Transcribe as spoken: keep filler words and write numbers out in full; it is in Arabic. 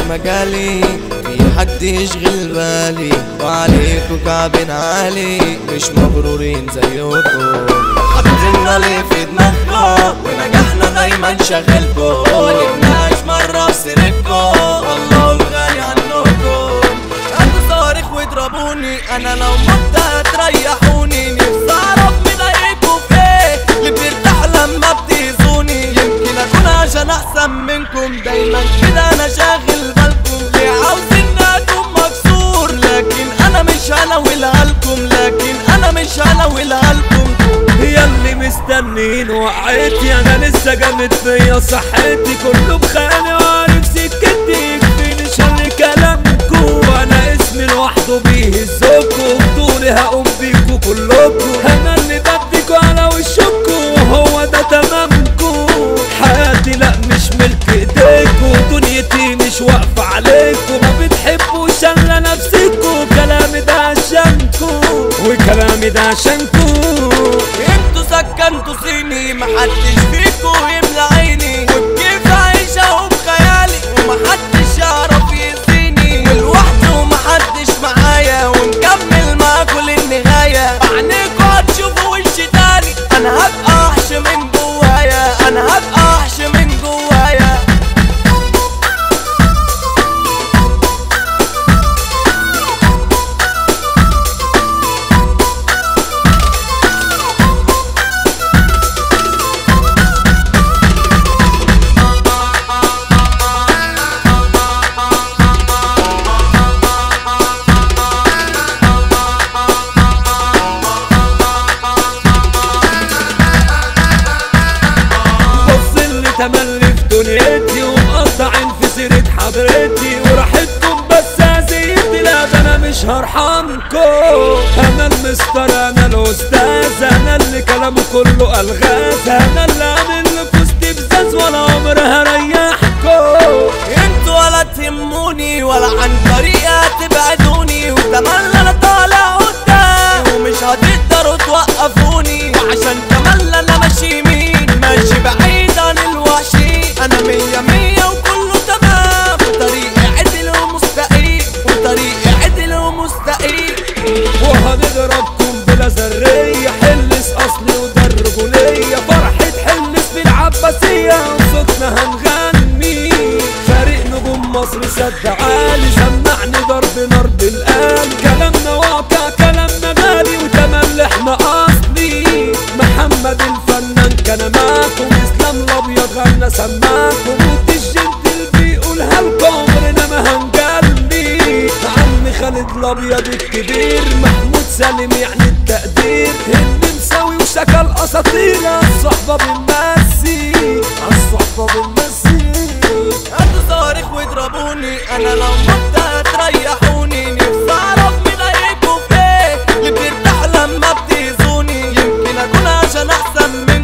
مجالي في حد يشغل بالي، وعليكوا كعبين عالي مش مغرورين زيكم، حاطيننا ليه في دماغكم ونجاحنا دايما شاغلكم، مجبناش مرة في سيرتكم والله الغالي عنكم. انتوا صواريخ واضربوني انا لو مت هتريحوني، نفسي اعرف مضايقكوا في ايه اللي بيرتاح لما بتأذوني، يمكن اكون عشان احسن منكم دايما كده انا شاغل بالكم، ليه عاوزين اكون مكسور لكن انا مش هناولها لكم، لكن انا مش هناولها لكم. هي اللي مستنين وقعتي انا لسه جامد فيا صحتي، كله بخاني وعارف سكتي، يكفيني شر كلامكو، انا اسمي لوحده بيهزكوا، بطولي هقوم بيكوا كلكوا، انا اللي بديكوا على وشكوا، هو ده تمامكو، حياتي لا مش ملك ايديكوا، دنيتي مش واقفة عليكوا، ما بتحبوش الا نفسكوا، كلامي ده عشانكوا وكلامي ده عشانكوا. انتوا سكنتوا صيني محدش فيكوا يملى عيني، وبكيف عايشة وبخيالي ومحدش يعرف يأذيني، لوحدي ومحدش معايا ونكمل معاكوا للنهاية، بعينيكوا هتشوفوا وشي تاني، انا هبقى وحش من جوايا، انا هبقى وحش من جوايا. تملي في دنيتي ومقطعين في سيرة حضرتي، وراحتكم بس هزيتي، لا ده انا مش هرحمكم، انا المستر انا الاستاذ، انا اللي كلامه كله الغاز، انا اللي عامل لفوزتي بزاز ولا عمري هريحكم. انتوا ولا تهموني ولا عن طريقة تبعدوني، وتملى انا طالع قدام ومش هتقدروا توقفوني، وعشان تملى انا ماشي يمين ماشي بعيد عن الوحشين، انا مية مية وكله تمام، وطريقي عدل ومستقيم، وطريقي عدل ومستقيم، وهنضربكم بلا ذرية، حلس اصلي وده الرجولية، فرحة حلس في العباسية وصوتنا هنغني، فريق نجوم مصر سد عالي، سمعني ضرب نار بالقلب، كلامنا واقع كلامنا غالي وتملي احنا اصلي، محمد الفنان كان معاكم، اسلام الابيض غنى سماكم، والجنتل بيقولها لكم عمرنا ما هنجلي، عمي خالد الابيض الكبير، محمود سالم يعني التقدير، اللي مساوي وشكل اساطير، الصحبه بنمسي الصحبه بنمسي. انتوا صواريخ واضربوني انا لو مت هتريحوني، نفسي اعرف مضايقكوا في ايه اللي بيرتاح لما بتأذوني، يمكن اكون عشان احسن منكم